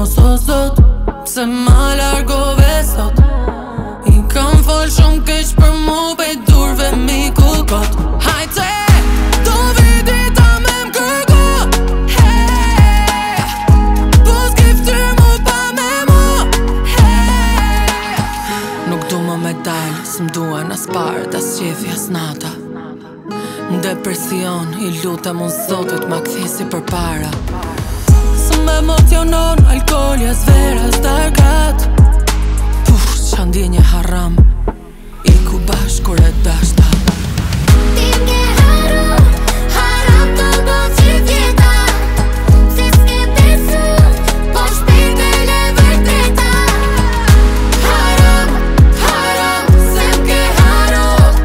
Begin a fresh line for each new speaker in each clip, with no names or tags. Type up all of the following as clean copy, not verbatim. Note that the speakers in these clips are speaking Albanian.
mos o zot, pse ma largove sot. I kam fol shumë keq për mu pej durve mi ku kot. Hajte, do vidi ta me m'kërku, hey. Po s'kiftyr mu pa me mu, hey. Nuk du më medalj, s'mduen as part, as qefi as nata. Depresion, i lutem unë zotit ma kthisi për para. Së më emocionon, alkoholja, zvera, s'darkat. Qa ndjenje haram, i ku bashk kur e dashta.
Ti m'ke haram të bo që vjeta. Se s'ke besu, po shpirtele vërteta. Haram, se m'ke haram.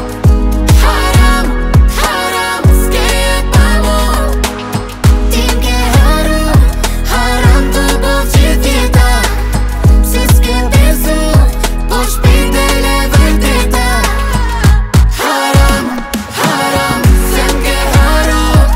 Haram, s'ke jet pa mu. Ti m'ke haram të bo që vjeta. Se s'ke besu, po shpirtele vërteta. Haram, se m'ke haram.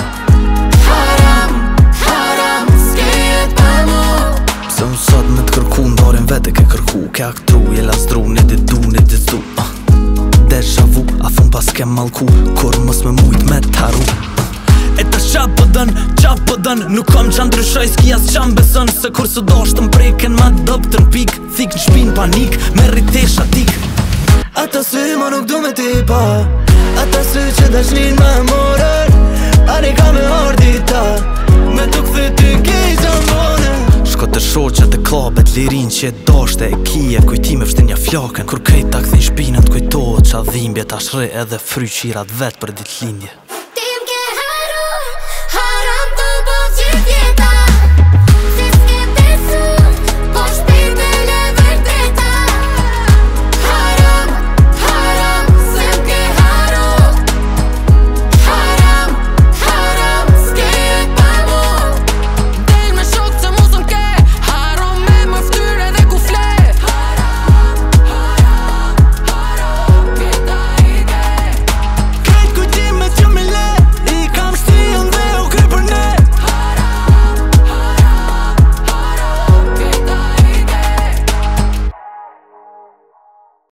Haram, s'ke jet pa mu.
Pse unë sot me t'kërku ndorin vete ke kërku. Ke aktru, jela zdru, ne di du, ne di zu. Deja vu, a thun pas ke malku. Kur mos me mujt me t'haru. E të qa po dën nuk kom qa ndryshoj s'ki as qa m'beson. Se kur së do shtë m'preken ma dop të n'pik. Thik n'shpin panik, me rritesh atik. Ata sy ma nuk du me ti pa. Ata sy që dashnin ma morën. Ani ka me ardita, me tu këthi ty kej zambone. Shko të shoqet e klabet, lirin që e dashte e kije. Kujtime vështin ja flakën. Kur krejt ta këthi shpinën t'kujtohet qa dhimbje ta shre edhe fry qirat vet për ditlindje.